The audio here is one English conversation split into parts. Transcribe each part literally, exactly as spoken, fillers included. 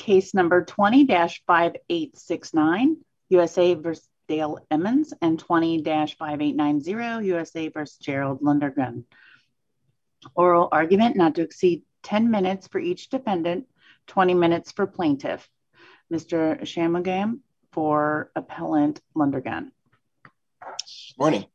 Case number twenty dash five eight six nine, U S A versus Dale Emmons, and twenty dash five eight nine zero, U S A versus Gerald Lundergan. Oral argument not to exceed ten minutes for each defendant, twenty minutes for plaintiff. Mister Shanmugam for appellant Lundergan. Morning.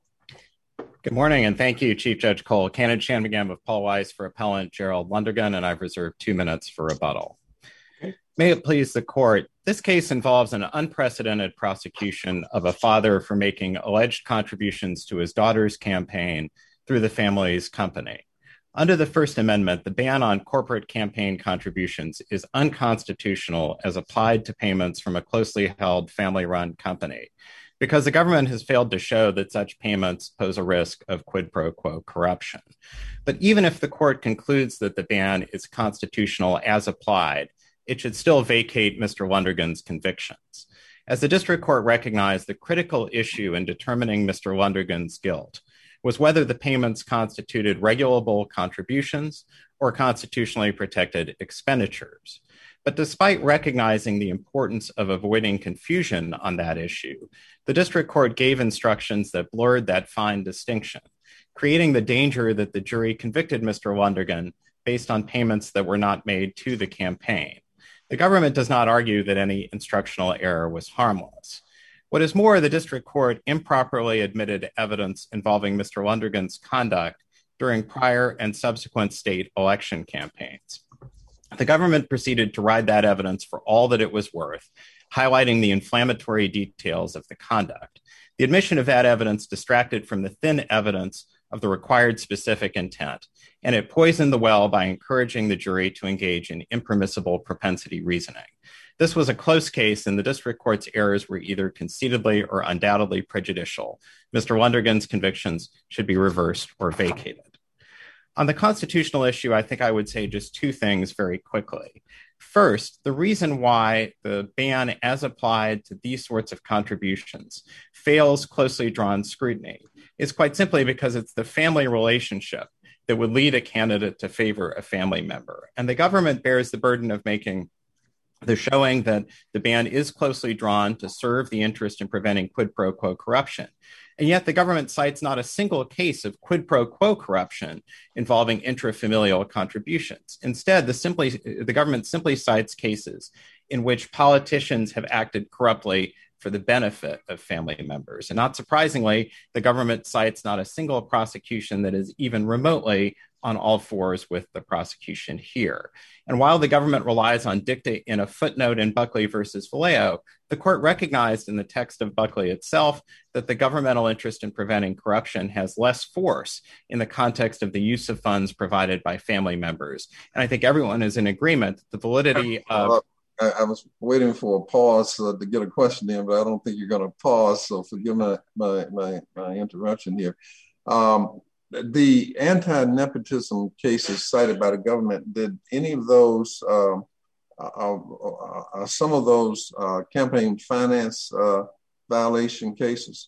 Good morning, and thank you, Chief Judge Cole. Kenneth Shanmugam of Paul Weiss for appellant Gerald Lundergan, and I've reserved two minutes for rebuttal. Okay. May it please the court, this case involves an unprecedented prosecution of a father for making alleged contributions to his daughter's campaign through the family's company. Under the First Amendment, the ban on corporate campaign contributions is unconstitutional as applied to payments from a closely held family-run company, because the government has failed to show that such payments pose a risk of quid pro quo corruption. But even if the court concludes that the ban is constitutional as applied, it should still vacate Mister Lundergan's convictions. As the district court recognized, the critical issue in determining Mister Lundergan's guilt was whether the payments constituted regulable contributions or constitutionally protected expenditures. But despite recognizing the importance of avoiding confusion on that issue, the district court gave instructions that blurred that fine distinction, creating the danger that the jury convicted Mister Lundergan based on payments that were not made to the campaign. The government does not argue that any instructional error was harmless. What is more, the district court improperly admitted evidence involving Mister Lundergan's conduct during prior and subsequent state election campaigns. The government proceeded to ride that evidence for all that it was worth, highlighting the inflammatory details of the conduct. The admission of that evidence distracted from the thin evidence of the required specific intent, and it poisoned the well by encouraging the jury to engage in impermissible propensity reasoning. This was a close case, and the district court's errors were either conceitedly or undoubtedly prejudicial. Mister Lundergan's convictions should be reversed or vacated. On the constitutional issue, I think I would say just two things very quickly. First, the reason why the ban as applied to these sorts of contributions fails closely drawn scrutiny is quite simply because it's the family relationship that would lead a candidate to favor a family member. And the government bears the burden of making the showing that the ban is closely drawn to serve the interest in preventing quid pro quo corruption. And yet the government cites not a single case of quid pro quo corruption involving intrafamilial contributions. Instead, the, simply, the government simply cites cases in which politicians have acted corruptly for the benefit of family members. And not surprisingly, the government cites not a single prosecution that is even remotely on all fours with the prosecution here. And while the government relies on dicta in a footnote in Buckley versus Vallejo, the court recognized in the text of Buckley itself that the governmental interest in preventing corruption has less force in the context of the use of funds provided by family members. And I think everyone is in agreement that the validity of... I, I was waiting for a pause uh, to get a question in, but I don't think you're going to pause, so forgive my, my, my, my interruption here. Um, The anti-nepotism cases cited by the government, did any of those, uh, uh, uh, uh, some of those uh, campaign finance uh, violation cases?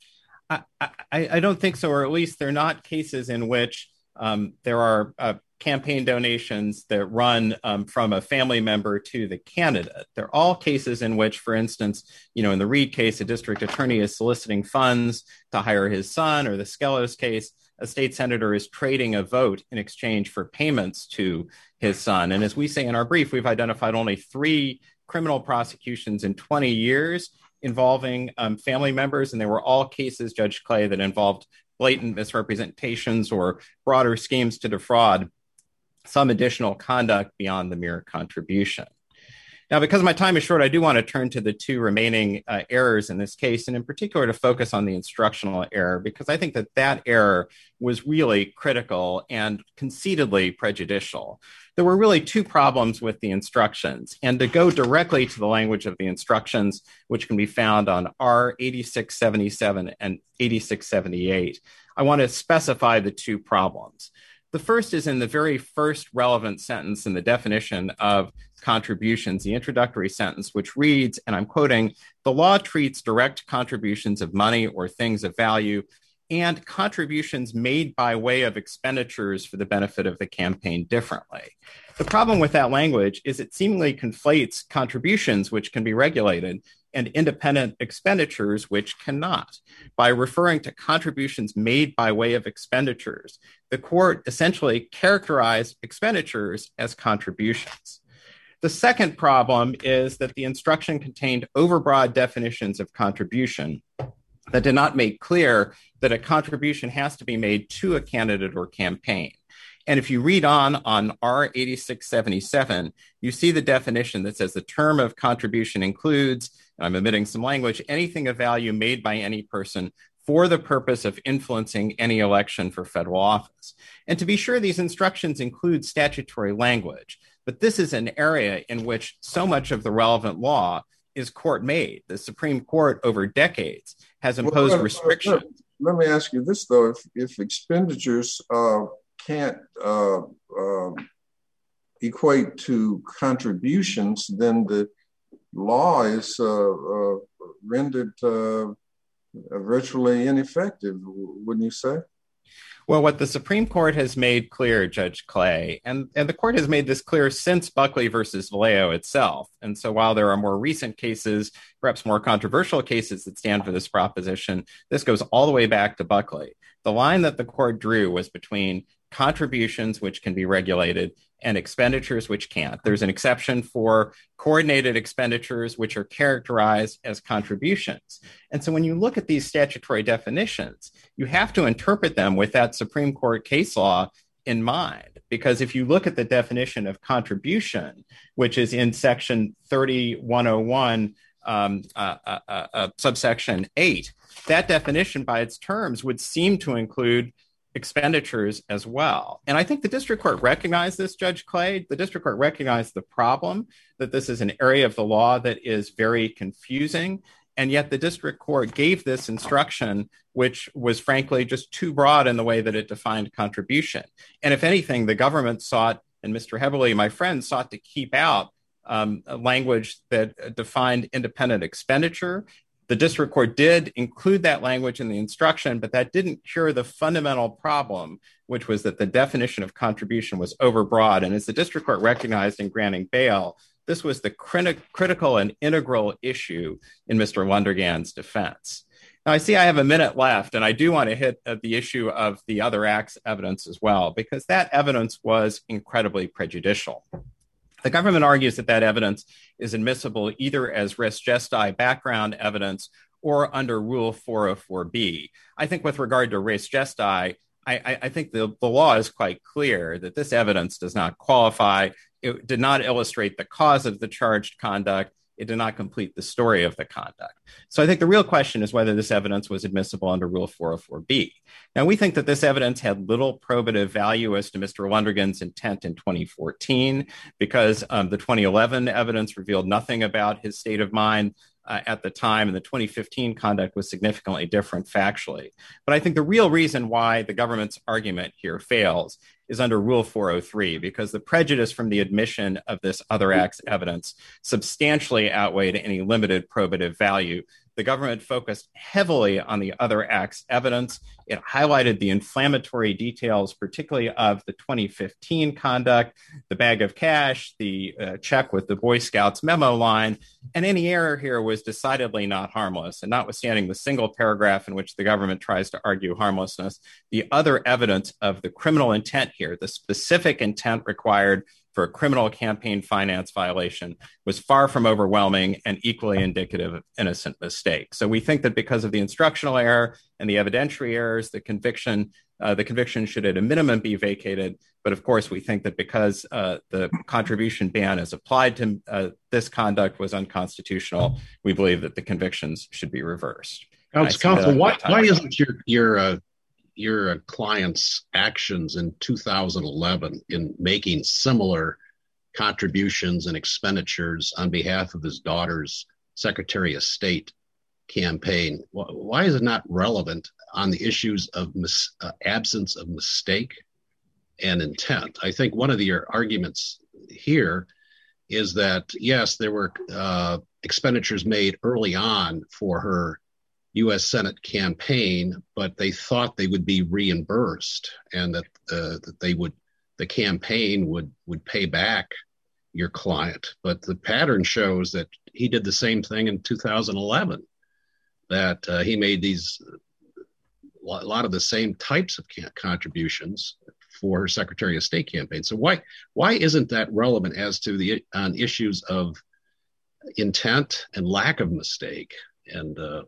I, I, I don't think so, or at least they're not cases in which um, there are uh, campaign donations that run um, from a family member to the candidate. They're all cases in which, for instance, you know, in the Reed case, a district attorney is soliciting funds to hire his son, or the Skelos case, a state senator is trading a vote in exchange for payments to his son. And as we say in our brief, we've identified only three criminal prosecutions in twenty years involving um, family members. And they were all cases, Judge Clay, that involved blatant misrepresentations or broader schemes to defraud some additional conduct beyond the mere contribution. Now, because my time is short, I do want to turn to the two remaining uh, errors in this case, and in particular to focus on the instructional error, because I think that that error was really critical and conceitedly prejudicial. There were really two problems with the instructions, and to go directly to the language of the instructions, which can be found on R eighty-six seventy-seven and eighty-six seventy-eight, I want to specify the two problems. The first is in the very first relevant sentence in the definition of contributions, the introductory sentence, which reads, and I'm quoting, "The law treats direct contributions of money or things of value and contributions made by way of expenditures for the benefit of the campaign differently. The problem with that language is it seemingly conflates contributions, which can be regulated, and independent expenditures, which cannot. By referring to contributions made by way of expenditures, the court essentially characterized expenditures as contributions. The second problem is that the instruction contained overbroad definitions of contribution that did not make clear that a contribution has to be made to a candidate or campaign. And if you read on on R eighty-six seventy-seven, you see the definition that says the term of contribution includes, and I'm omitting some language, anything of value made by any person for the purpose of influencing any election for federal office. And to be sure, these instructions include statutory language, but this is an area in which so much of the relevant law is court-made. The Supreme Court over decades has imposed well, restrictions. Let, let me ask you this, though. If, if expenditures uh, can't uh, uh, equate to contributions, then the law is uh, uh, rendered uh, virtually ineffective, wouldn't you say? Well, what the Supreme Court has made clear, Judge Clay, and, and the court has made this clear since Buckley versus Vallejo itself. And so while there are more recent cases, perhaps more controversial cases that stand for this proposition, this goes all the way back to Buckley. The line that the court drew was between contributions, which can be regulated, and expenditures, which can't. There's an exception for coordinated expenditures, which are characterized as contributions. And so when you look at these statutory definitions, you have to interpret them with that Supreme Court case law in mind. Because if you look at the definition of contribution, which is in section thirty-one oh one, um, uh, uh, uh, subsection eight, that definition by its terms would seem to include expenditures as well. And I think the district court recognized this, Judge Clay. The district court recognized the problem that this is an area of the law that is very confusing. And yet the district court gave this instruction, which was frankly just too broad in the way that it defined contribution. And if anything, the government sought, and Mister Heavily, my friend, sought to keep out um, a language that defined independent expenditure. The district court did include that language in the instruction, but that didn't cure the fundamental problem, which was that the definition of contribution was overbroad. And as the district court recognized in granting bail, this was the crit- critical and integral issue in Mister Lundergan's defense. Now, I see I have a minute left, and I do want to hit at the issue of the other acts evidence as well, because that evidence was incredibly prejudicial. The government argues that that evidence is admissible either as res gesti background evidence or under Rule four oh four B. I think with regard to res gesti, I, I, I think the, the law is quite clear that this evidence does not qualify. It did not illustrate the cause of the charged conduct. It did not complete the story of the conduct. So I think the real question is whether this evidence was admissible under Rule four oh four B. Now, we think that this evidence had little probative value as to Mister Lundergan's intent in twenty fourteen because um, the twenty eleven evidence revealed nothing about his state of mind uh, at the time, and the twenty fifteen conduct was significantly different factually. But I think the real reason why the government's argument here fails is under Rule four oh three, because the prejudice from the admission of this other acts evidence substantially outweighed any limited probative value. The government focused heavily on the other acts evidence. It highlighted the inflammatory details, particularly of the twenty fifteen conduct, the bag of cash, the uh, check with the Boy Scouts memo line, and any error here was decidedly not harmless. And notwithstanding the single paragraph in which the government tries to argue harmlessness, the other evidence of the criminal intent here, the specific intent required for a criminal campaign finance violation, was far from overwhelming and equally indicative of innocent mistake. So we think that because of the instructional error and the evidentiary errors, the conviction, uh, the conviction should at a minimum be vacated. But of course, we think that because uh, the contribution ban as applied to uh, this conduct was unconstitutional, we believe that the convictions should be reversed. Counsel, counsel why, why isn't your your uh, your uh, client's actions in two thousand eleven in making similar contributions and expenditures on behalf of his daughter's Secretary of State campaign, why is it not relevant on the issues of mis- uh, absence of mistake and intent? I think one of the arguments here is that, yes, there were uh, expenditures made early on for her U S Senate campaign, but they thought they would be reimbursed and that, uh, that they would, the campaign would, would pay back your client. But the pattern shows that he did the same thing in two thousand eleven, that uh, he made these, a lot of the same types of contributions for her Secretary of State campaign. So why, why isn't that relevant as to the, on issues of intent and lack of mistake and, uh,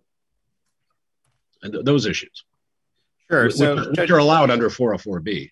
and those issues? Sure. Which, so which are allowed under four oh four B.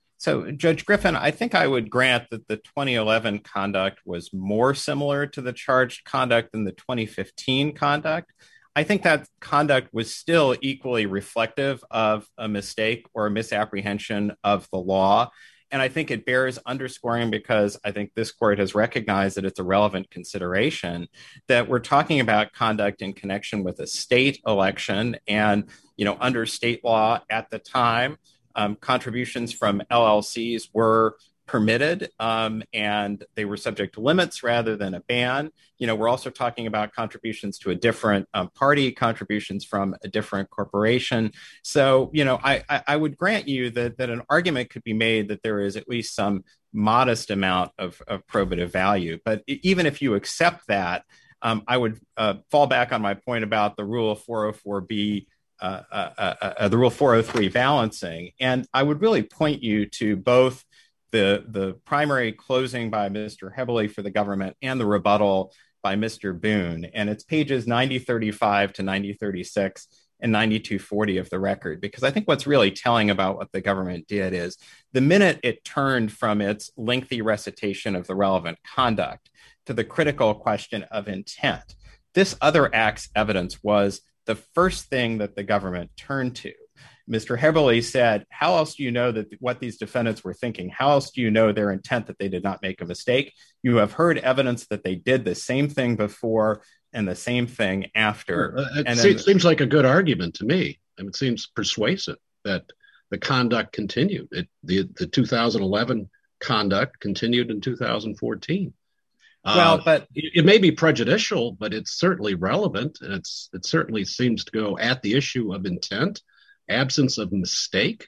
So Judge Griffin, I think I would grant that the twenty eleven conduct was more similar to the charged conduct than the twenty fifteen conduct. I think that conduct was still equally reflective of a mistake or a misapprehension of the law. And I think it bears underscoring because I think this court has recognized that it's a relevant consideration that we're talking about conduct in connection with a state election. And, you know, under state law at the time, um, contributions from L L Cs were permitted um, and they were subject to limits rather than a ban. You know, we're also talking about contributions to a different um, party, contributions from a different corporation. So, you know, I, I, I would grant you that, that an argument could be made that there is at least some modest amount of, of probative value. But even if you accept that, um, I would uh, fall back on my point about the rule four oh four B, uh, uh, uh, uh, the rule four oh three balancing. And I would really point you to both the the primary closing by Mister Hebele for the government and the rebuttal by Mister Boone. And it's pages ninety thirty-five to ninety thirty-six and ninety-two forty of the record, because I think what's really telling about what the government did is the minute it turned from its lengthy recitation of the relevant conduct to the critical question of intent, this other act's evidence was the first thing that the government turned to. Mister Hebele said, how else do you know that what these defendants were thinking? How else do you know their intent that they did not make a mistake? You have heard evidence that they did the same thing before and the same thing after. Uh, it and seems, then, seems like a good argument to me. I mean, it seems persuasive that the conduct continued. It, the, the two thousand eleven conduct continued in two thousand fourteen. Well, uh, but it, it may be prejudicial, but it's certainly relevant. And it's it certainly seems to go at the issue of intent, absence of mistake.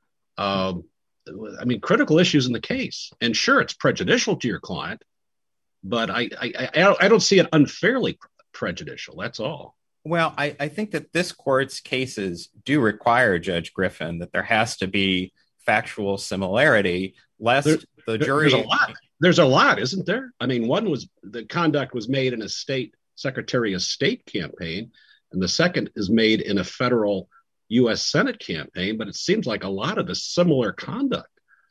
Um, I mean, critical issues in the case. And sure, it's prejudicial to your client, but I I, I, I don't see it unfairly prejudicial. That's all. Well, I, I think that this court's cases do require, Judge Griffin, that there has to be factual similarity, lest there, the jury... There's a lot. There's a lot, isn't there? I mean, one was the conduct was made in a state Secretary of State campaign, and the second is made in a federal U S Senate campaign, but it seems like a lot of the similar conduct.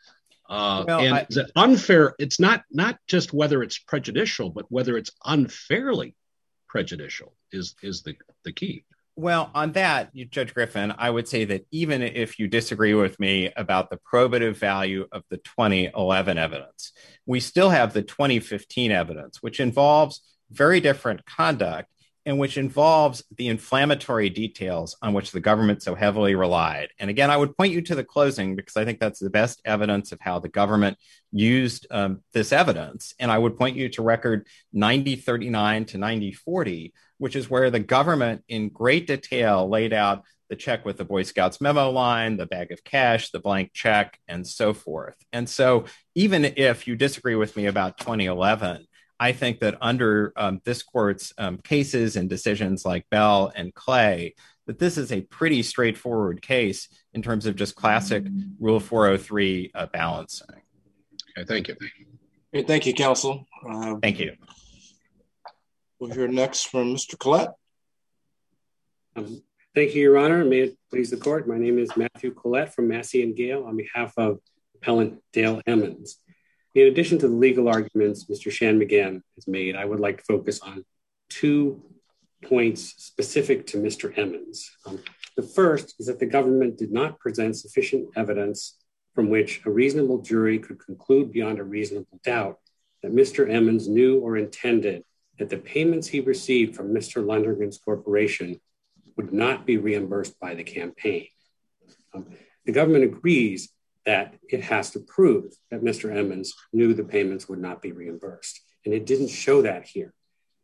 Uh, well, and I, is it unfair? It's not not just whether it's prejudicial, but whether it's unfairly prejudicial is is the, the key. Well, on that, Judge Griffin, I would say that even if you disagree with me about the probative value of the twenty eleven evidence, we still have the twenty fifteen evidence, which involves very different conduct and which involves the inflammatory details on which the government so heavily relied. And again, I would point you to the closing because I think that's the best evidence of how the government used um, this evidence. And I would point you to record ninety thirty-nine to ninety forty, which is where the government in great detail laid out the check with the Boy Scouts memo line, the bag of cash, the blank check, and so forth. And so even if you disagree with me about twenty eleven, I think that under um, this court's um, cases and decisions like Bell and Clay, that this is a pretty straightforward case in terms of just classic Rule four oh three uh, balancing. Okay, thank you. Hey, thank you, counsel. Uh, thank you. We'll hear next from Mister Collette. Um, thank you, Your Honor. May it please the court. My name is Matthew Collette from Massey and Gale on behalf of Appellant Dale Emmons. In addition to the legal arguments Mister Shanmugam has made, I would like to focus on two points specific to Mister Emmons. Um, the first is that the government did not present sufficient evidence from which a reasonable jury could conclude beyond a reasonable doubt that Mister Emmons knew or intended that the payments he received from Mister Lundergan's corporation would not be reimbursed by the campaign. Um, the government agrees that it has to prove that Mister Emmons knew the payments would not be reimbursed. And it didn't show that here.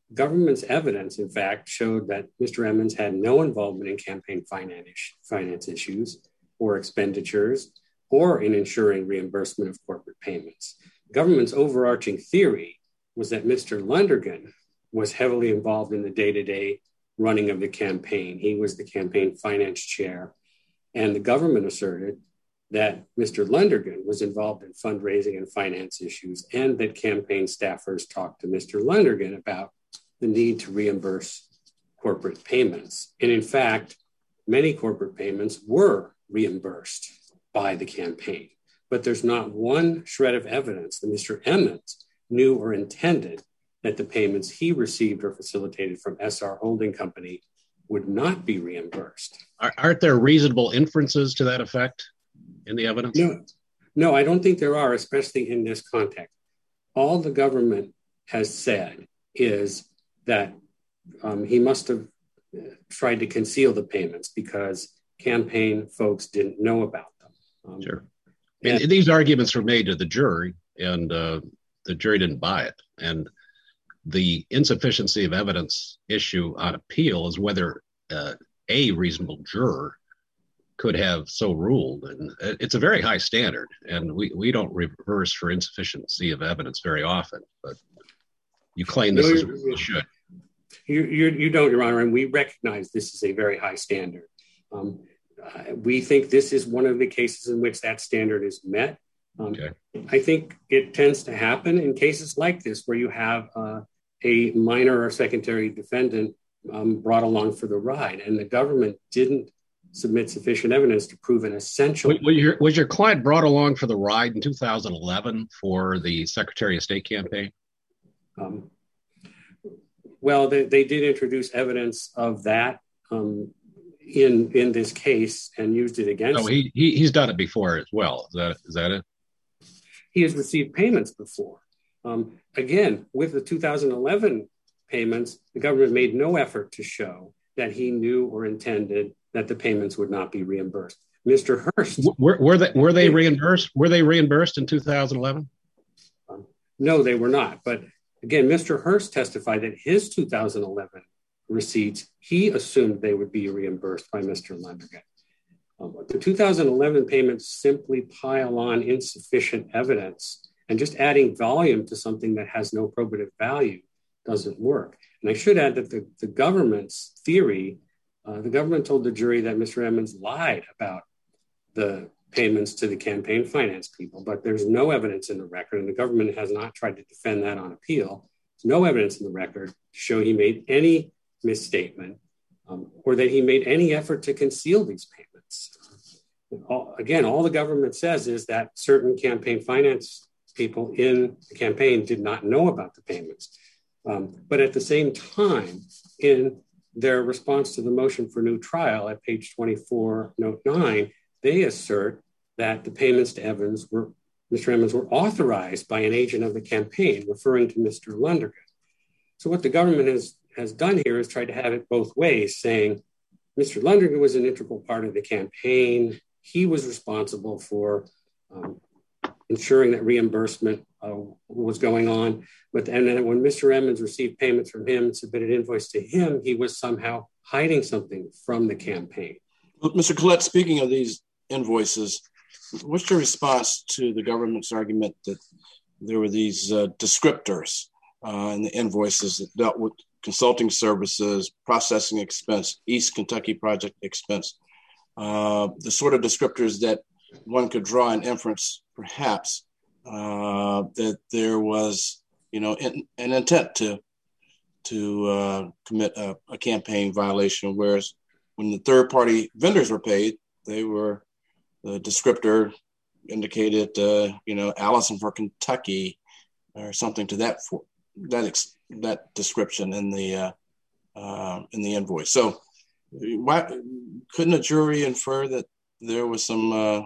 government's evidence, in fact, showed that Mister Emmons had no involvement in campaign finance, finance issues or expenditures or in ensuring reimbursement of corporate payments. Government's overarching theory was that Mister Lundergan was heavily involved in the day-to-day running of the campaign. He was the campaign finance chair, and the government asserted that Mister Lundergan was involved in fundraising and finance issues, and that campaign staffers talked to Mister Lundergan about the need to reimburse corporate payments. And in fact, many corporate payments were reimbursed by the campaign, but there's not one shred of evidence that Mister Emmons knew or intended that the payments he received or facilitated from S R Holding Company would not be reimbursed. Aren't there reasonable inferences to that effect in the evidence? No, no, I don't think there are, especially in this context. All the government has said is that um, he must have tried to conceal the payments because campaign folks didn't know about them. Um, sure. And, and these arguments were made to the jury, and uh, the jury didn't buy it. And the insufficiency of evidence issue on appeal is whether uh, a reasonable juror could have so ruled. And it's a very high standard, and we, we don't reverse for insufficiency of evidence very often, but you claim this no, is what you should. You, you, you don't, Your Honor, and we recognize this is a very high standard. Um, uh, we think this is one of the cases in which that standard is met. Um, okay. I think it tends to happen in cases like this where you have uh, a minor or secondary defendant um, brought along for the ride, and the government didn't submit sufficient evidence to prove an essential. Was your, was your client brought along for the ride in two thousand eleven for the Secretary of State campaign? Um, well, they, they did introduce evidence of that um, in in this case and used it against. Oh, he, he he's done it before as well. Is that is that it? He has received payments before. Um, again, with the two thousand eleven payments, the government made no effort to show that he knew or intended that the payments would not be reimbursed. Mister Hurst, were, were they were they reimbursed? Were they reimbursed in two thousand eleven? Um, no, they were not. But again, Mister Hurst testified that his two thousand eleven receipts, he assumed they would be reimbursed by Mister Lundergan. Um, the two thousand eleven payments simply pile on insufficient evidence, and just adding volume to something that has no probative value doesn't work. And I should add that the, the government's theory, uh, the government told the jury that Mister Emmons lied about the payments to the campaign finance people, but there's no evidence in the record, and the government has not tried to defend that on appeal. There's no evidence in the record to show he made any misstatement um, or that he made any effort to conceal these payments. All, again, all the government says is that certain campaign finance people in the campaign did not know about the payments. Um, but at the same time, in their response to the motion for new trial at page twenty-four, note nine, they assert that the payments to Evans were, Mister Emmons were authorized by an agent of the campaign, referring to Mister Lundergan. So what the government has, has done here is tried to have it both ways, saying Mister Lundergan was an integral part of the campaign. He was responsible for um, ensuring that reimbursement uh, was going on. But and then when Mister Emmons received payments from him and submitted invoice to him, he was somehow hiding something from the campaign. Well, Mister Collette, speaking of these invoices, what's your response to the government's argument that there were these uh, descriptors uh, in the invoices that dealt with consulting services, processing expense, East Kentucky project expense, uh, the sort of descriptors that one could draw an inference, perhaps, uh, that there was, you know, in, an intent to to uh, commit a, a campaign violation, whereas when the third-party vendors were paid, they were, the descriptor indicated, uh, you know, Allison for Kentucky or something to that for that ex, that description in the uh, uh, in the invoice. So, why couldn't a jury infer that there was some uh,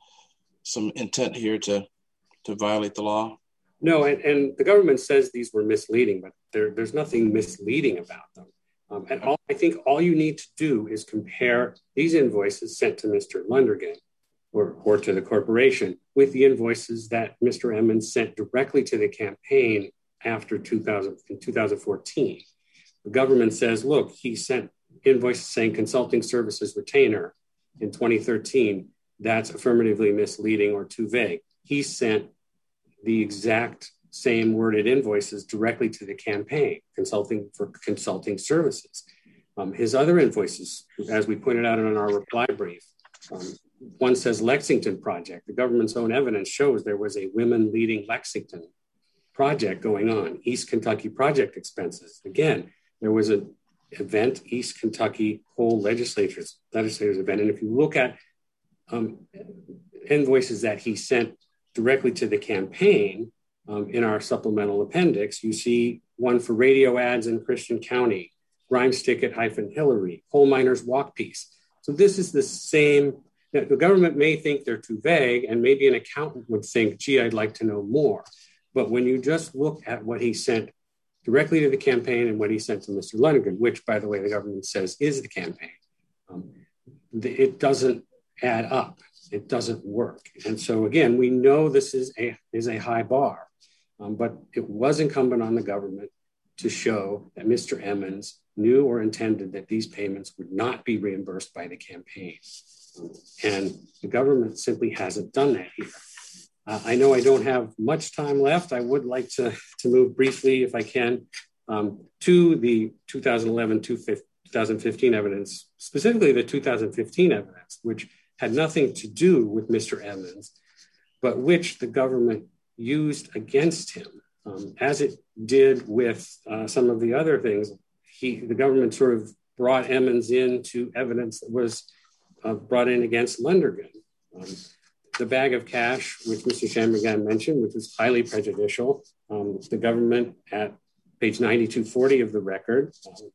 some intent here to to violate the law? No, and, and the government says these were misleading, but there, there's nothing misleading about them. Um, and all, I think all you need to do is compare these invoices sent to Mister Lundergan or, or to the corporation with the invoices that Mister Emmons sent directly to the campaign after two thousand, in two thousand fourteen. the government says, look, he sent invoices saying consulting services retainer in twenty thirteen. That's affirmatively misleading or too vague. He sent the exact same worded invoices directly to the campaign, consulting for consulting services. Um, his other invoices, as we pointed out in our reply brief, um, one says Lexington project. The government's own evidence shows there was a women leading Lexington project going on. East Kentucky project expenses. Again, there was an event, East Kentucky whole legislatures, legislators event. And if you look at um, invoices that he sent directly to the campaign um, in our supplemental appendix, you see one for radio ads in Christian County, Grimes ticket hyphen Hillary, coal miners walk piece. So this is the same. The government may think they're too vague, and maybe an accountant would think, gee, I'd like to know more. But when you just look at what he sent directly to the campaign and what he sent to Mister Lonergan, which, by the way, the government says is the campaign, um, it doesn't add up. It doesn't work. And so, again, we know this is a, is a high bar, um, but it was incumbent on the government to show that Mister Emmons knew or intended that these payments would not be reimbursed by the campaign. Um, and the government simply hasn't done that here. Uh, I know I don't have much time left. I would like to, to move briefly, if I can, um, to the two thousand eleven to two thousand fifteen evidence, specifically the two thousand fifteen evidence, which had nothing to do with Mister Emmons, but which the government used against him, um, as it did with uh, some of the other things. He, the government sort of brought Emmons into evidence that was uh, brought in against Lonergan. Um, the bag of cash, which Mister Shanmugam mentioned, which was highly prejudicial, um, the government at page ninety-two forty of the record um,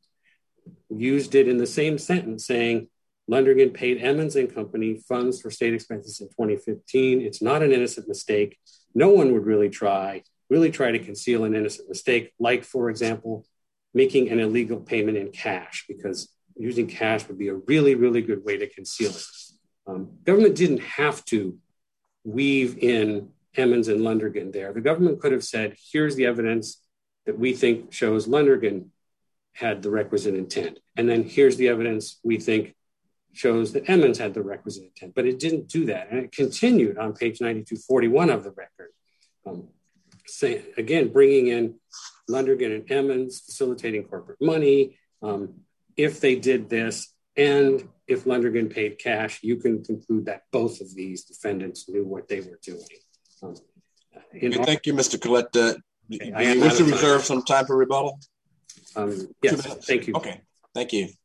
used it in the same sentence, saying Lonergan paid Emmons and Company funds for state expenses in twenty fifteen. It's not an innocent mistake. No one would really try, really try to conceal an innocent mistake, like, for example, making an illegal payment in cash, because using cash would be a really, really good way to conceal it. Um, government didn't have to weave in Emmons and Lonergan there. The government could have said, here's the evidence that we think shows Lonergan had the requisite intent. And then here's the evidence we think shows that Emmons had the requisite intent, but it didn't do that. And it continued on page ninety-two forty-one of the record. Um, say, again, bringing in Lonergan and Emmons, facilitating corporate money. Um, if they did this, and if Lonergan paid cash, you can conclude that both of these defendants knew what they were doing. Um, okay, all- thank you, Mister Collette. Uh, okay, do you wish to reserve some time for rebuttal? Um, yes, thank you. Okay, thank you.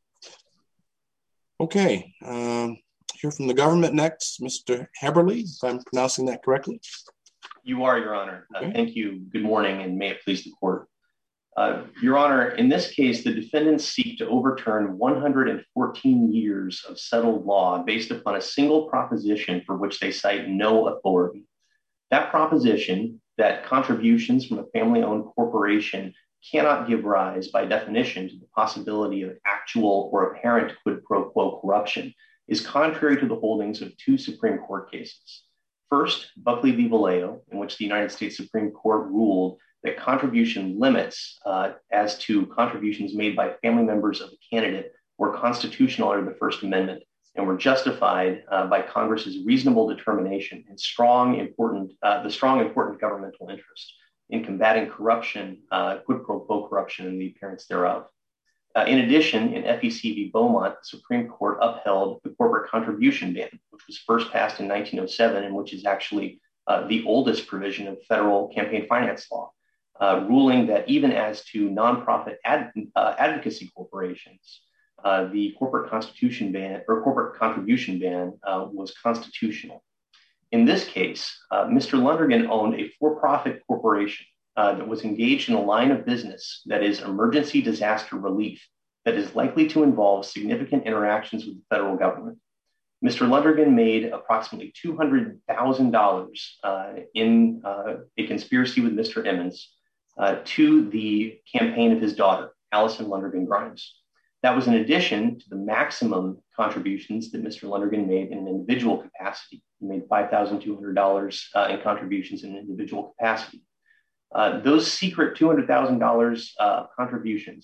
Okay, um, hear from the government next, Mister Heberly, if I'm pronouncing that correctly. You are, Your Honor. Okay. Uh, thank you. Good morning, and may it please the court. Uh, Your Honor, in this case, the defendants seek to overturn one hundred fourteen years of settled law based upon a single proposition for which they cite no authority. That proposition, that contributions from a family-owned corporation cannot give rise, by definition, to the possibility of actual or apparent quid pro quo corruption, is contrary to the holdings of two Supreme Court cases. First, Buckley v. Vallejo, in which the United States Supreme Court ruled that contribution limits uh, as to contributions made by family members of a candidate were constitutional under the First Amendment and were justified uh, by Congress's reasonable determination and strong, important, uh, the strong, important governmental interest in combating corruption, uh, quid pro quo corruption, and the appearance thereof. Uh, in addition, in F E C v. Beaumont, the Supreme Court upheld the corporate contribution ban, which was first passed in nineteen oh seven, and which is actually uh, the oldest provision of federal campaign finance law, uh, ruling that even as to nonprofit ad, uh, advocacy corporations, uh, the corporate constitution ban or corporate contribution ban uh, was constitutional. In this case, uh, Mister Lonergan owned a for-profit corporation uh, that was engaged in a line of business that is emergency disaster relief that is likely to involve significant interactions with the federal government. Mister Lonergan made approximately two hundred thousand dollars uh, in uh, a conspiracy with Mister Emmons uh, to the campaign of his daughter, Allison Lonergan Grimes. That was in addition to the maximum contributions that Mister Lonergan made in an individual capacity. He made five thousand two hundred dollars uh, in contributions in an individual capacity. Uh, those secret two hundred thousand dollars uh, contributions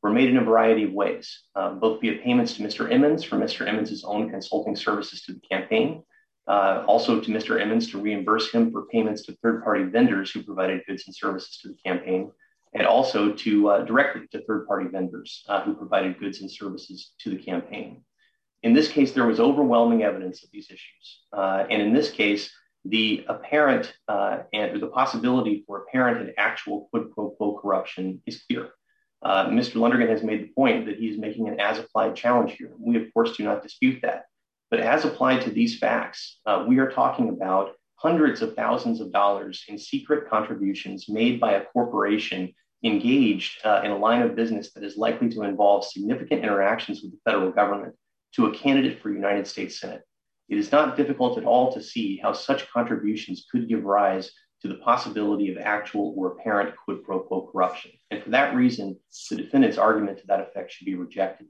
were made in a variety of ways, um, both via payments to Mister Emmons for Mister Emmons' own consulting services to the campaign, uh, also to Mister Emmons to reimburse him for payments to third-party vendors who provided goods and services to the campaign, and also to uh, directly to third-party vendors uh, who provided goods and services to the campaign. In this case, there was overwhelming evidence of these issues. Uh, and in this case, the apparent uh, and the possibility for apparent and actual quid pro quo corruption is clear. Uh, Mister Lundergan has made the point that he's making an as-applied challenge here. We, of course, do not dispute that. But as applied to these facts, uh, we are talking about hundreds of thousands of dollars in secret contributions made by a corporation engaged uh, in a line of business that is likely to involve significant interactions with the federal government to a candidate for United States Senate. It is not difficult at all to see how such contributions could give rise to the possibility of actual or apparent quid pro quo corruption. And for that reason, the defendant's argument to that effect should be rejected.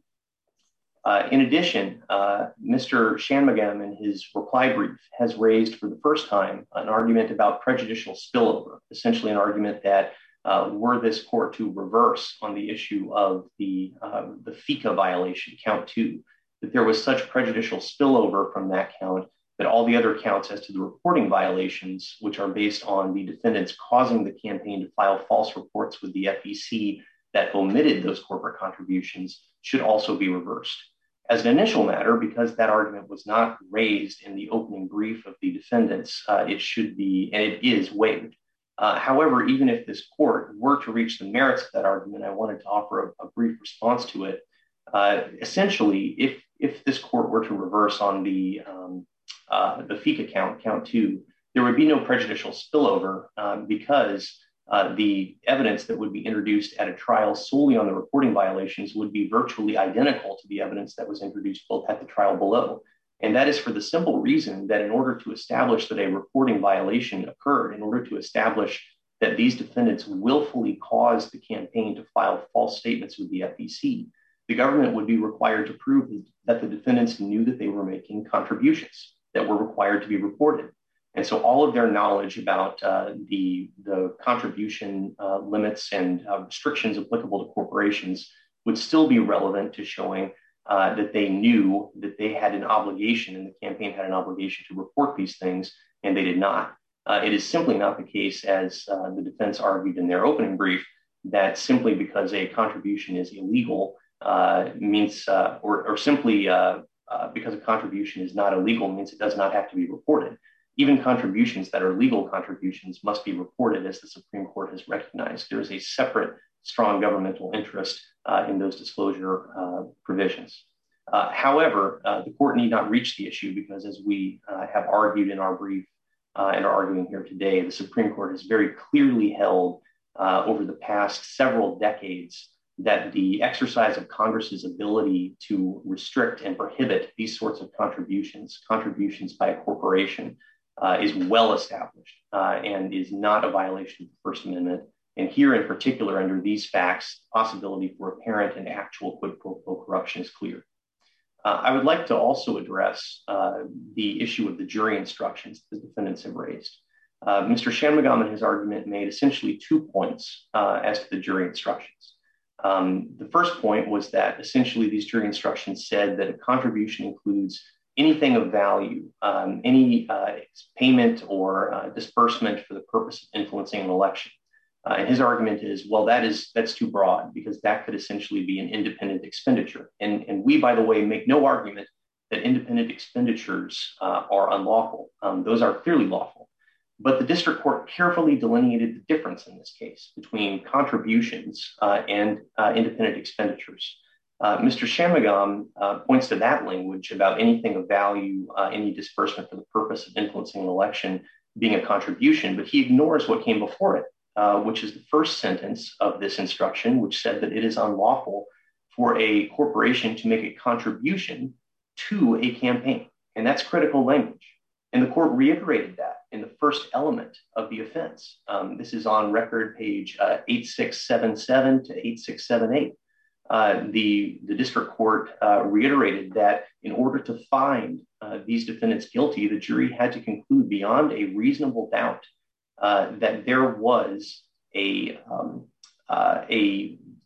Uh, in addition, uh, Mister Shanmugam in his reply brief has raised for the first time an argument about prejudicial spillover, essentially an argument that uh, were this court to reverse on the issue of the, uh, the FICA violation, count two, that there was such prejudicial spillover from that count that all the other counts as to the reporting violations, which are based on the defendants causing the campaign to file false reports with the F E C that omitted those corporate contributions, should also be reversed. As an initial matter, because that argument was not raised in the opening brief of the defendants, uh, it should be, and it is, waived. Uh, however, even if this court were to reach the merits of that argument, I wanted to offer a, a brief response to it. Uh, essentially, if if this court were to reverse on the um, uh, the FICA count, count two, there would be no prejudicial spillover um, because uh, the evidence that would be introduced at a trial solely on the reporting violations would be virtually identical to the evidence that was introduced both at the trial below. And that is for the simple reason that in order to establish that a reporting violation occurred, in order to establish that these defendants willfully caused the campaign to file false statements with the F E C, the government would be required to prove that the defendants knew that they were making contributions that were required to be reported. And so all of their knowledge about uh, the, the contribution uh, limits and uh, restrictions applicable to corporations would still be relevant to showing uh, that they knew that they had an obligation and the campaign had an obligation to report these things, and they did not. Uh, it is simply not the case, as uh, the defense argued in their opening brief, that simply because a contribution is illegal uh, means, uh, or, or simply uh, uh, because a contribution is not illegal means it does not have to be reported. Even contributions that are legal contributions must be reported, as the Supreme Court has recognized. There is a separate strong governmental interest uh, in those disclosure uh, provisions. Uh, however, uh, the court need not reach the issue because, as we uh, have argued in our brief uh, and are arguing here today, the Supreme Court has very clearly held uh, over the past several decades that the exercise of Congress's ability to restrict and prohibit these sorts of contributions, contributions by a corporation, uh, is well established uh, and is not a violation of the First Amendment. And here in particular, under these facts, the possibility for apparent and actual quid pro quo corruption is clear. Uh, I would like to also address uh, the issue of the jury instructions the defendants have raised. Uh, Mister Shanmugam in his argument made essentially two points uh, as to the jury instructions. Um, the first point was that essentially these jury instructions said that a contribution includes anything of value, um, any uh, payment or uh, disbursement for the purpose of influencing an election. Uh, and his argument is, well, that is that's too broad because that could essentially be an independent expenditure. And, and we, by the way, make no argument that independent expenditures uh, are unlawful. Um, those are clearly lawful. But the district court carefully delineated the difference in this case between contributions uh, and uh, independent expenditures. Uh, Mister Shanmugam uh, points to that language about anything of value, uh, any disbursement for the purpose of influencing an election being a contribution, but he ignores what came before it, uh, which is the first sentence of this instruction, which said that it is unlawful for a corporation to make a contribution to a campaign. And that's critical language. And the court reiterated that in the first element of the offense. Um, this is on record page uh, eight six seven seven to eight six seven eight. Uh, the, the district court uh, reiterated that in order to find uh, these defendants guilty, the jury had to conclude beyond a reasonable doubt uh, that there was a, um, uh, a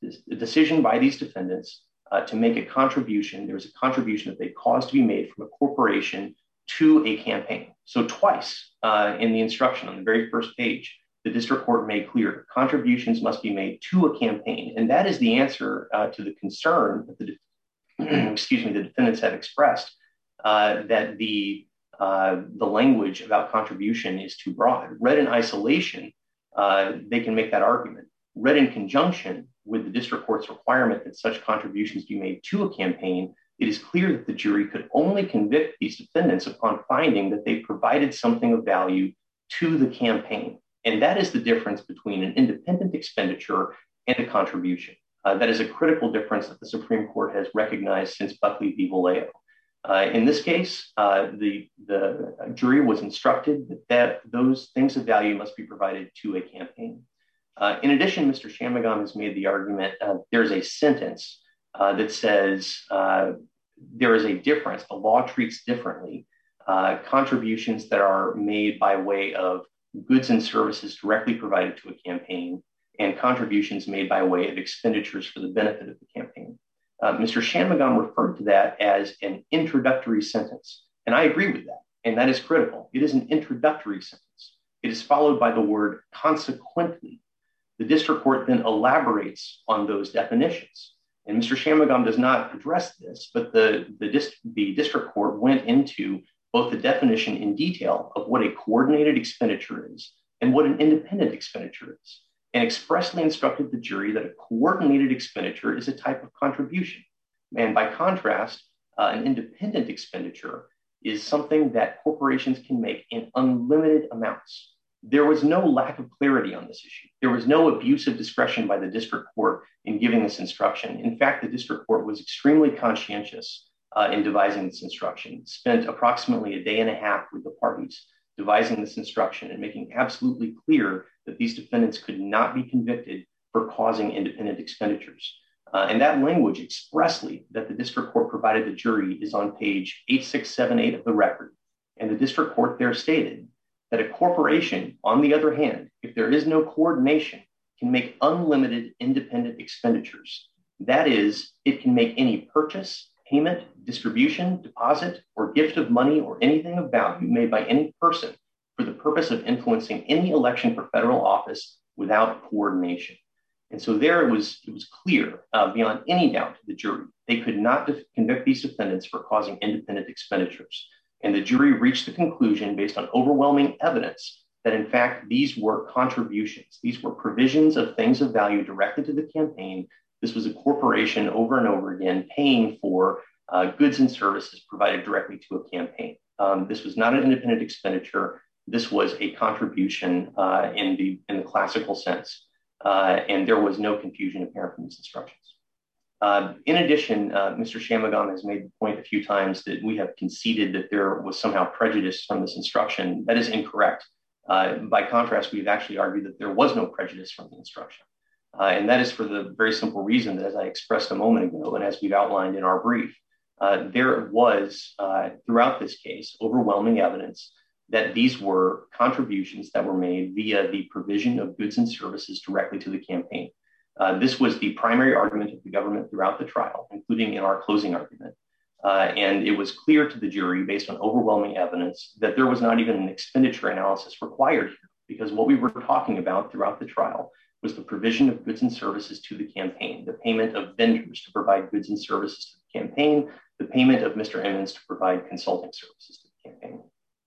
the decision by these defendants uh, to make a contribution. There was a contribution that they caused to be made from a corporation to a campaign. So twice uh, in the instruction on the very first page, the district court made clear contributions must be made to a campaign. And that is the answer uh, to the concern that the, excuse me, the defendants have expressed uh, that the, uh, the language about contribution is too broad. Read in isolation, uh, they can make that argument. Read in conjunction with the district court's requirement that such contributions be made to a campaign, it is clear that the jury could only convict these defendants upon finding that they provided something of value to the campaign. And that is the difference between an independent expenditure and a contribution. Uh, that is a critical difference that the Supreme Court has recognized since Buckley v. Vallejo. Uh, in this case, uh, the, the jury was instructed that, that those things of value must be provided to a campaign. Uh, in addition, Mister Shanmugam has made the argument uh, there's a sentence uh, that says uh, there is a difference. The law treats differently uh, contributions that are made by way of goods and services directly provided to a campaign and contributions made by way of expenditures for the benefit of the campaign. Uh, Mister Shanmugam referred to that as an introductory sentence. And I agree with that. And that is critical. It is an introductory sentence. It is followed by the word consequently. The district court then elaborates on those definitions. And Mister Shanmugam does not address this, but the, the, dist- the district court went into both the definition in detail of what a coordinated expenditure is and what an independent expenditure is, and expressly instructed the jury that a coordinated expenditure is a type of contribution. And by contrast, uh, an independent expenditure is something that corporations can make in unlimited amounts. There was no lack of clarity on this issue. There was no abuse of discretion by the district court in giving this instruction. In fact, the district court was extremely conscientious uh, in devising this instruction, spent approximately a day and a half with the parties devising this instruction and making absolutely clear that these defendants could not be convicted for causing independent expenditures. Uh, and that language expressly that the district court provided the jury is on page eight six seven eight of the record. And the district court there stated that a corporation, on the other hand, if there is no coordination, can make unlimited independent expenditures. That is, it can make any purchase, payment, distribution, deposit, or gift of money or anything of value made by any person for the purpose of influencing any election for federal office without coordination. And so there it was, it was clear uh, beyond any doubt to the jury, they could not def- convict these defendants for causing independent expenditures. And the jury reached the conclusion based on overwhelming evidence that in fact, these were contributions. These were provisions of things of value directly to the campaign. This was a corporation over and over again paying for uh, goods and services provided directly to a campaign. Um, this was not an independent expenditure. This was a contribution uh, in the in the classical sense. Uh, and there was no confusion apparent from these instructions. Uh, in addition, uh, Mister Shanmugam has made the point a few times that we have conceded that there was somehow prejudice from this instruction. That is incorrect. Uh, by contrast, we've actually argued that there was no prejudice from the instruction. Uh, and that is for the very simple reason that, as I expressed a moment ago, and as we've outlined in our brief, uh, there was, uh, throughout this case, overwhelming evidence that these were contributions that were made via the provision of goods and services directly to the campaign. Uh, this was the primary argument of the government throughout the trial, including in our closing argument. Uh, and it was clear to the jury, based on overwhelming evidence, that there was not even an expenditure analysis required here, because what we were talking about throughout the trial was the provision of goods and services to the campaign, the payment of vendors to provide goods and services to the campaign, the payment of Mister Emmons to provide consulting services to the campaign.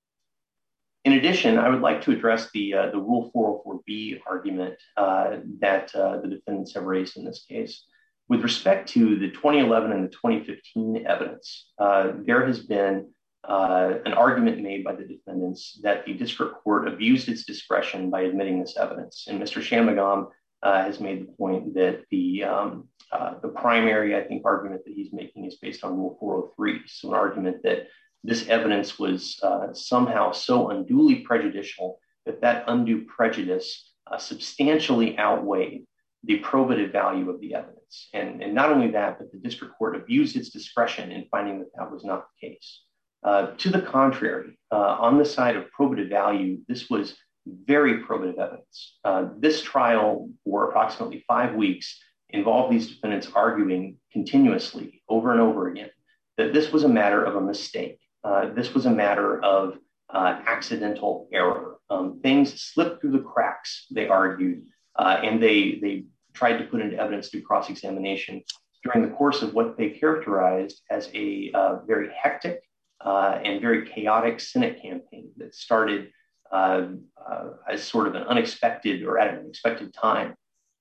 In addition, I would like to address the, uh, the Rule four oh four B argument uh, that uh, the defendants have raised in this case. With respect to the twenty eleven and the twenty fifteen evidence, uh, there has been uh, an argument made by the defendants that the district court abused its discretion by admitting this evidence. And Mister Shanmugam uh, has made the point that the, um, uh, the primary, I think, argument that he's making is based on Rule four oh three. So an argument that this evidence was uh, somehow so unduly prejudicial that that undue prejudice uh, substantially outweighed the probative value of the evidence. And, and not only that, but the district court abused its discretion in finding that that was not the case. Uh, to the contrary, uh, on the side of probative value, this was very probative evidence. Uh, this trial for approximately five weeks involved these defendants arguing continuously over and over again that this was a matter of a mistake. Uh, this was a matter of uh, accidental error. Um, things slipped through the cracks, they argued, uh, and they, they tried to put into evidence through cross-examination during the course of what they characterized as a uh, very hectic uh, and very chaotic Senate campaign that started uh, uh, as sort of an unexpected or at an expected time.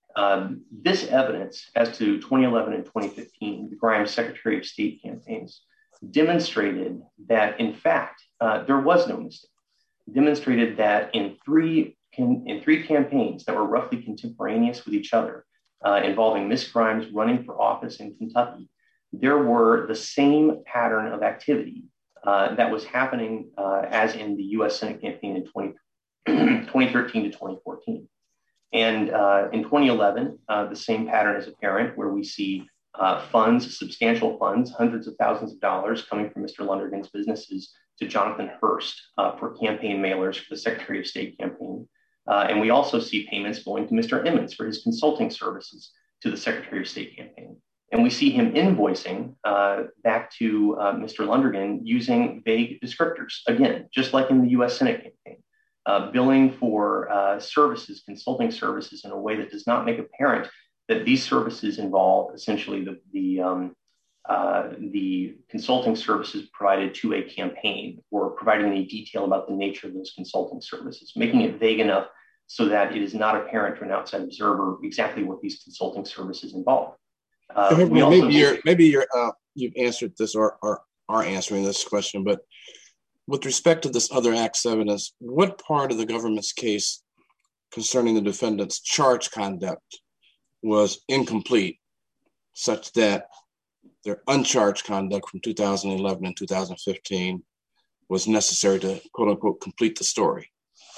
Um, this evidence as to twenty eleven and twenty fifteen, the Grimes Secretary of State campaigns, demonstrated that, in fact, uh, there was no mistake. Demonstrated that in three in three campaigns that were roughly contemporaneous with each other, uh, involving Miz Grimes running for office in Kentucky, there were the same pattern of activity uh, that was happening uh, as in the U S Senate campaign in twenty thirteen to twenty fourteen. And uh, in twenty eleven, uh, the same pattern is apparent, where we see uh, funds, substantial funds, hundreds of thousands of dollars coming from Mister Lundergan's businesses to Jonathan Hurst uh, for campaign mailers for the Secretary of State campaign. Uh, and we also see payments going to Mister Emmons for his consulting services to the Secretary of State campaign. And we see him invoicing uh, back to uh, Mister Lundergan using vague descriptors, again, just like in the U S Senate campaign. Uh, billing for uh, services, consulting services in a way that does not make apparent that these services involve essentially the the, um, uh, the consulting services provided to a campaign, or providing any detail about the nature of those consulting services, making it vague enough so that it is not apparent to an outside observer exactly what these consulting services involve. Uh, maybe, we also maybe you're maybe you're uh, you've answered this or, or are answering this question, but with respect to this other act's evidence, what part of the government's case concerning the defendant's charged conduct was incomplete, such that their uncharged conduct from two thousand eleven and two thousand fifteen was necessary to, quote unquote, complete the story?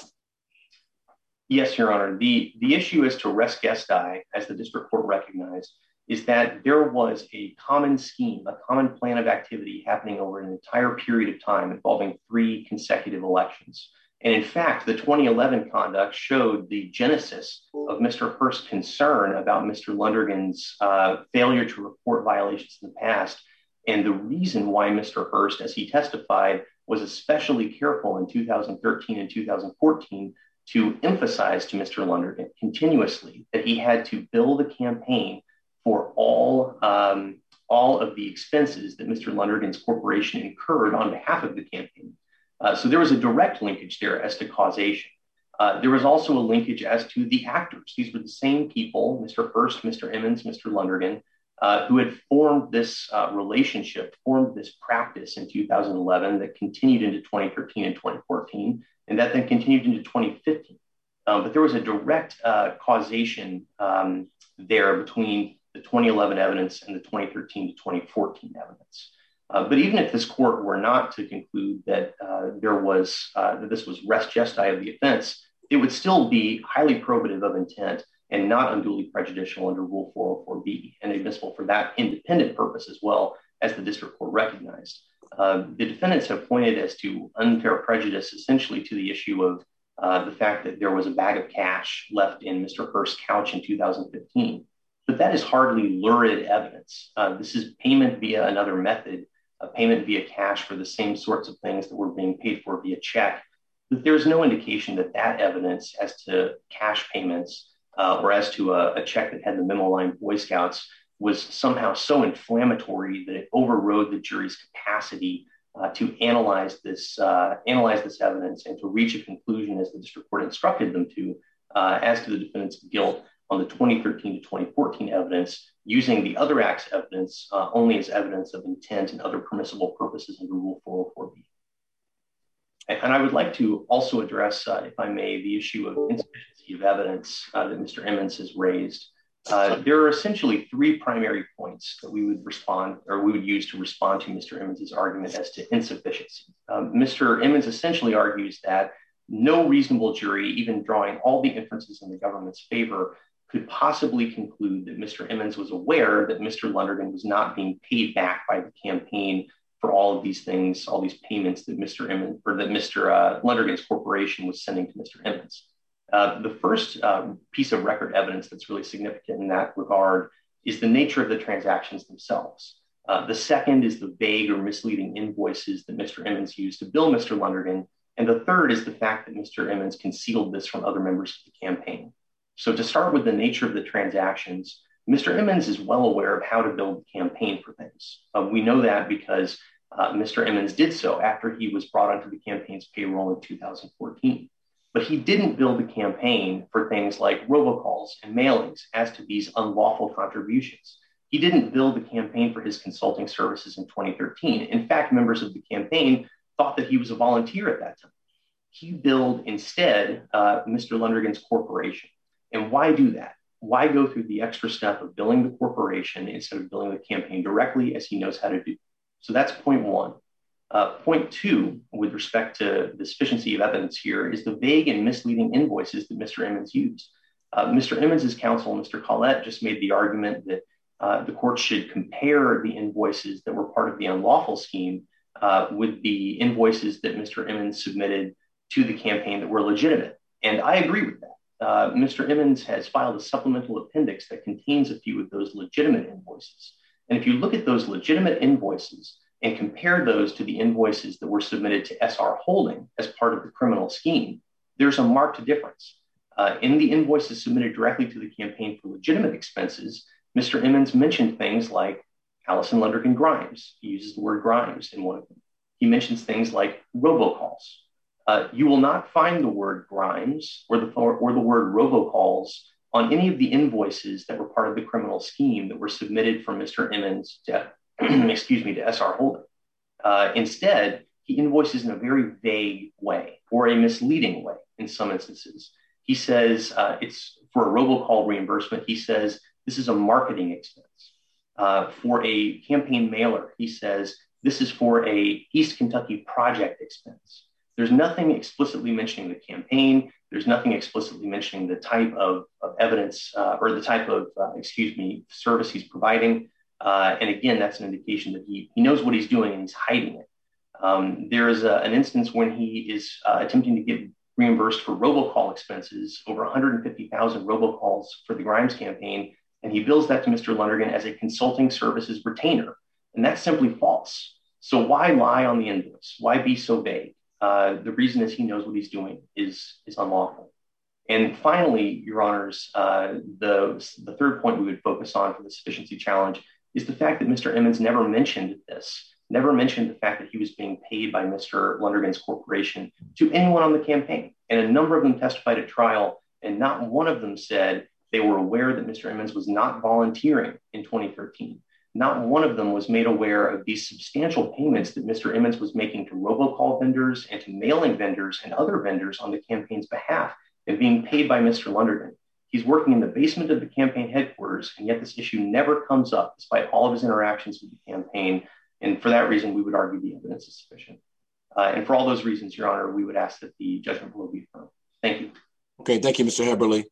Yes, Your Honor. The, the issue as to res gestae, as the district court recognized, is that there was a common scheme, a common plan of activity happening over an entire period of time involving three consecutive elections. And in fact, the twenty eleven conduct showed the genesis of Mister Hurst's concern about Mister Lundergan's uh, failure to report violations in the past, and the reason why Mister Hurst, as he testified, was especially careful in two thousand thirteen and two thousand fourteen to emphasize to Mister Lundergan continuously that he had to bill the campaign for all um, all of the expenses that Mister Lundergan's corporation incurred on behalf of the campaign. Uh, so there was a direct linkage there as to causation. Uh, there was also a linkage as to the actors. These were the same people, Mister Hurst, Mister Emmons, Mister Lundergan, uh, who had formed this uh, relationship, formed this practice in two thousand eleven that continued into twenty thirteen and twenty fourteen, and that then continued into twenty fifteen. Um, but there was a direct uh, causation um, there between the twenty eleven evidence and the twenty thirteen to twenty fourteen evidence. Uh, but even if this court were not to conclude that uh, there was uh, that this was res gestae of the offense, it would still be highly probative of intent and not unduly prejudicial under Rule four oh four B, and admissible for that independent purpose as well, as the district court recognized. Uh, the defendants have pointed as to unfair prejudice essentially to the issue of uh, the fact that there was a bag of cash left in Mister Hurst's couch in two thousand fifteen. But that is hardly lurid evidence. Uh, this is payment via another method, a payment via cash for the same sorts of things that were being paid for via check. But there's no indication that that evidence as to cash payments uh, or as to a, a check that had the memo line Boy Scouts was somehow so inflammatory that it overrode the jury's capacity uh, to analyze this, uh, analyze this evidence and to reach a conclusion, as the district court instructed them to, uh, as to the defendant's guilt on the twenty thirteen to twenty fourteen evidence, using the other act's evidence uh, only as evidence of intent and other permissible purposes under Rule four oh four B. And I would like to also address, uh, if I may, the issue of insufficiency of evidence uh, that Mister Emmons has raised. Uh, there are essentially three primary points that we would respond, or we would use to respond to Mister Emmons' argument as to insufficiency. Um, Mister Emmons essentially argues that no reasonable jury, even drawing all the inferences in the government's favor, could possibly conclude that Mister Emmons was aware that Mister Lundergan was not being paid back by the campaign for all of these things, all these payments that Mister Emmons, or that Mister Uh, Lundergan's corporation was sending to Mister Emmons. Uh, the first uh, piece of record evidence that's really significant in that regard is the nature of the transactions themselves. Uh, the second is the vague or misleading invoices that Mister Emmons used to bill Mister Lundergan. And the third is the fact that Mister Emmons concealed this from other members of the campaign. So to start with the nature of the transactions, Mister Emmons is well aware of how to build the campaign for things. Uh, we know that because uh, Mister Emmons did so after he was brought onto the campaign's payroll in two thousand fourteen. But he didn't build the campaign for things like robocalls and mailings as to these unlawful contributions. He didn't build the campaign for his consulting services in twenty thirteen. In fact, members of the campaign thought that he was a volunteer at that time. He billed instead uh, Mister Lundergan's corporation. And why do that? Why go through the extra step of billing the corporation instead of billing the campaign directly, as he knows how to do? So that's point one. Uh, point two, with respect to the sufficiency of evidence here, is the vague and misleading invoices that Mister Emmons used. Uh, Mister Emmons' counsel, Mister Collette, just made the argument that uh, the court should compare the invoices that were part of the unlawful scheme uh, with the invoices that Mister Emmons submitted to the campaign that were legitimate. And I agree with that. Uh, Mister Emmons has filed a supplemental appendix that contains a few of those legitimate invoices. And if you look at those legitimate invoices and compare those to the invoices that were submitted to S R Holding as part of the criminal scheme, there's a marked difference. Uh, in the invoices submitted directly to the campaign for legitimate expenses, Mister Emmons mentioned things like Allison Lundergan Grimes. He uses the word Grimes in one of them. He mentions things like robocalls. Uh, you will not find the word Grimes or the, or the word robocalls on any of the invoices that were part of the criminal scheme that were submitted from Mister Emmons to, excuse me, to S R Holding. Uh, instead, he invoices in a very vague way or a misleading way in some instances. He says uh, it's for a robocall reimbursement. He says this is a marketing expense. Uh, for a campaign mailer, he says this is for a East Kentucky project expense. There's nothing explicitly mentioning the campaign. There's nothing explicitly mentioning the type of, of evidence uh, or the type of, uh, excuse me, service he's providing. Uh, and again, that's an indication that he, he knows what he's doing and he's hiding it. Um, there is a, an instance when he is uh, attempting to get reimbursed for robocall expenses, over one hundred fifty thousand robocalls for the Grimes campaign, and he bills that to Mister Lundergan as a consulting services retainer. And that's simply false. So why lie on the invoice? Why be so vague? Uh, the reason is he knows what he's doing is, is unlawful. And finally, Your Honors, uh, the, the third point we would focus on for the sufficiency challenge is the fact that Mister Emmons never mentioned this, never mentioned the fact that he was being paid by Mister Lundergan's corporation to anyone on the campaign. And a number of them testified at trial, and not one of them said they were aware that Mister Emmons was not volunteering in twenty thirteen. Not one of them was made aware of these substantial payments that Mister Emmons was making to robocall vendors and to mailing vendors and other vendors on the campaign's behalf and being paid by Mister Lundergan. He's working in the basement of the campaign headquarters, and yet this issue never comes up despite all of his interactions with the campaign. And for that reason, we would argue the evidence is sufficient. Uh, and for all those reasons, Your Honor, we would ask that the judgment below be affirmed. Thank you. Okay, thank you, Mister Heberle.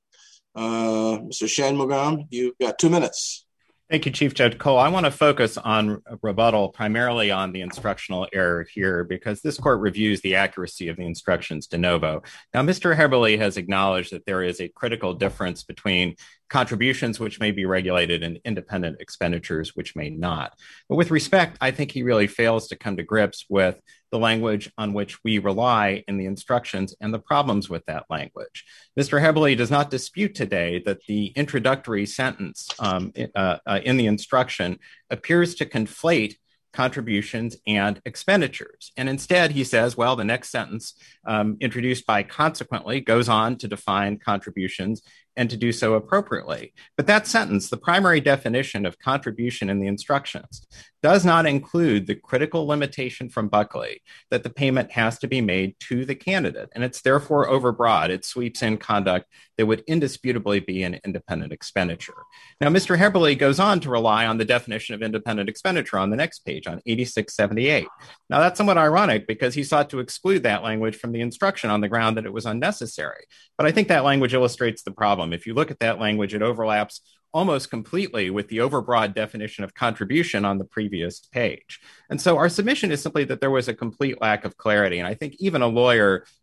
Uh, Mister Shanmugam, you've got two minutes. Thank you, Chief Judge Cole. I want to focus on rebuttal primarily on the instructional error here because this court reviews the accuracy of the instructions de novo. Now, Mister Heberle has acknowledged that there is a critical difference between contributions which may be regulated and independent expenditures which may not. But with respect, I think he really fails to come to grips with the language on which we rely in the instructions and the problems with that language. Mister Heberle does not dispute today that the introductory sentence um, uh, uh, in the instruction appears to conflate contributions and expenditures. And instead, he says, well, the next sentence um, introduced by consequently goes on to define contributions and to do so appropriately. But that sentence, the primary definition of contribution in the instructions, does not include the critical limitation from Buckley that the payment has to be made to the candidate. And it's therefore overbroad. It sweeps in conduct that would indisputably be an independent expenditure. Now, Mister Heberle goes on to rely on the definition of independent expenditure on the next page, on eighty-six seventy-eight. Now, that's somewhat ironic because he sought to exclude that language from the instruction on the ground that it was unnecessary. But I think that language illustrates the problem. If you look at that language, it overlaps almost completely with the overbroad definition of contribution on the previous page. And so our submission is simply that there was a complete lack of clarity. And I think even a lawyer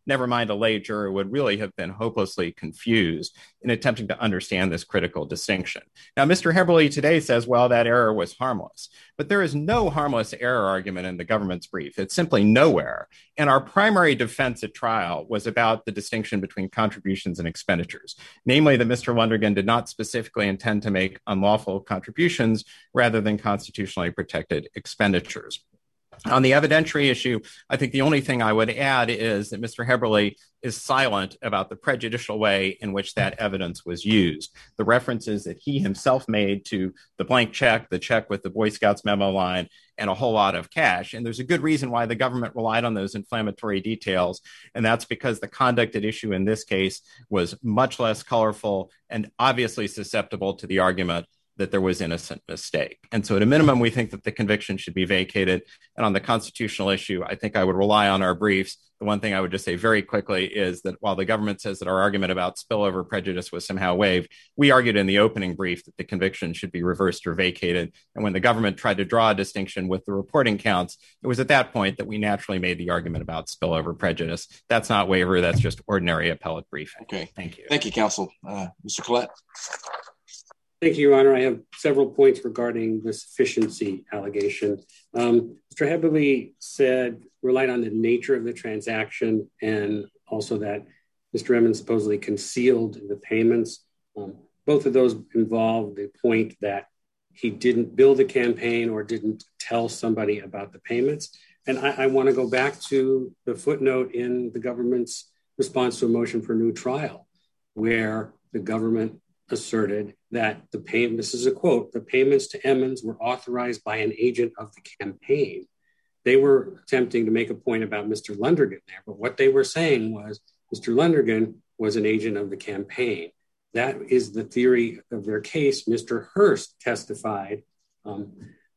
never mind a lay juror, would really have been hopelessly confused in attempting to understand this critical distinction. Now, Mister Heberle today says, well, that error was harmless, but there is no harmless error argument in the government's brief. It's simply nowhere. And our primary defense at trial was about the distinction between contributions and expenditures, namely that Mister Lundergan did not specifically intend to make unlawful contributions rather than constitutionally protected expenditures. On the evidentiary issue, I think the only thing I would add is that Mister Heberle is silent about the prejudicial way in which that evidence was used. The references that he himself made to the blank check, the check with the Boy Scouts memo line, and a whole lot of cash. And there's a good reason why the government relied on those inflammatory details. And that's because the conduct at issue in this case was much less colorful and obviously susceptible to the argument that there was innocent mistake. And so at a minimum, we think that the conviction should be vacated. And on the constitutional issue, I think I would rely on our briefs. The one thing I would just say very quickly is that while the government says that our argument about spillover prejudice was somehow waived, we argued in the opening brief that the conviction should be reversed or vacated. And when the government tried to draw a distinction with the reporting counts, it was at that point that we naturally made the argument about spillover prejudice. That's not waiver, that's just ordinary appellate briefing. Okay. Thank you. Thank you, counsel. Uh, Mister Collette. Thank you, Your Honor. I have several points regarding the sufficiency allegation. Um, Mister Heberle said, relied on the nature of the transaction and also that Mister Emmons supposedly concealed the payments. Um, both of those involve the point that he didn't build a campaign or didn't tell somebody about the payments. And I, I want to go back to the footnote in the government's response to a motion for new trial, where the government asserted that the payment, this is a quote, the payments to Emmons were authorized by an agent of the campaign. They were attempting to make a point about Mister Lundergan there, but what they were saying was Mister Lundergan was an agent of the campaign. That is the theory of their case. Mister Hurst testified um,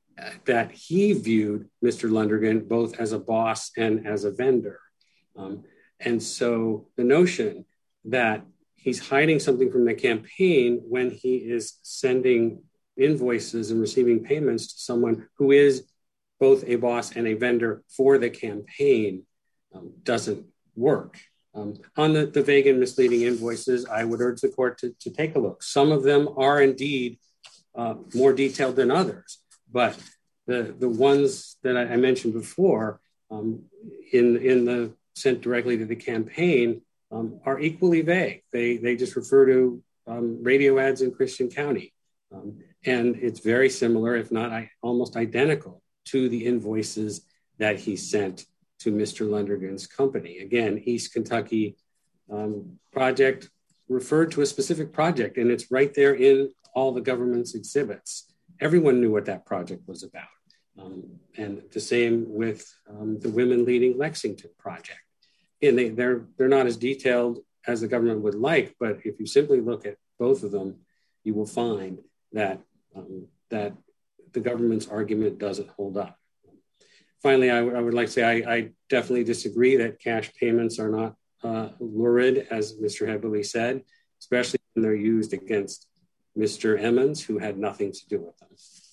that he viewed Mister Lundergan both as a boss and as a vendor. Um, and so the notion that he's hiding something from the campaign when he is sending invoices and receiving payments to someone who is both a boss and a vendor for the campaign um, doesn't work. Um, on the, the vague and misleading invoices, I would urge the court to, to take a look. Some of them are indeed uh, more detailed than others, but the, the ones that I, I mentioned before um, in, in the sent directly to the campaign Um, are equally vague. They they just refer to um, radio ads in Christian County. Um, and it's very similar, if not I, almost identical, to the invoices that he sent to Mister Lundergan's company. Again, East Kentucky um, project referred to a specific project, and it's right there in all the government's exhibits. Everyone knew what that project was about. Um, and the same with um, the Women Leading Lexington project. And they, they're they're not as detailed as the government would like, but if you simply look at both of them, you will find that um, that the government's argument doesn't hold up. Finally, I, w- I would like to say I, I definitely disagree that cash payments are not uh, lurid, as Mister Heberle said, especially when they're used against Mister Emmons, who had nothing to do with them.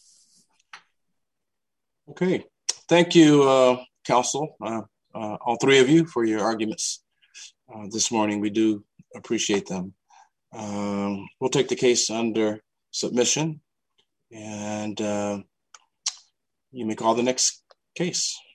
Okay, thank you, uh, counsel. Uh, Uh, all three of you for your arguments uh, this morning. We do appreciate them. Um, we'll take the case under submission, and uh, you may call the next case.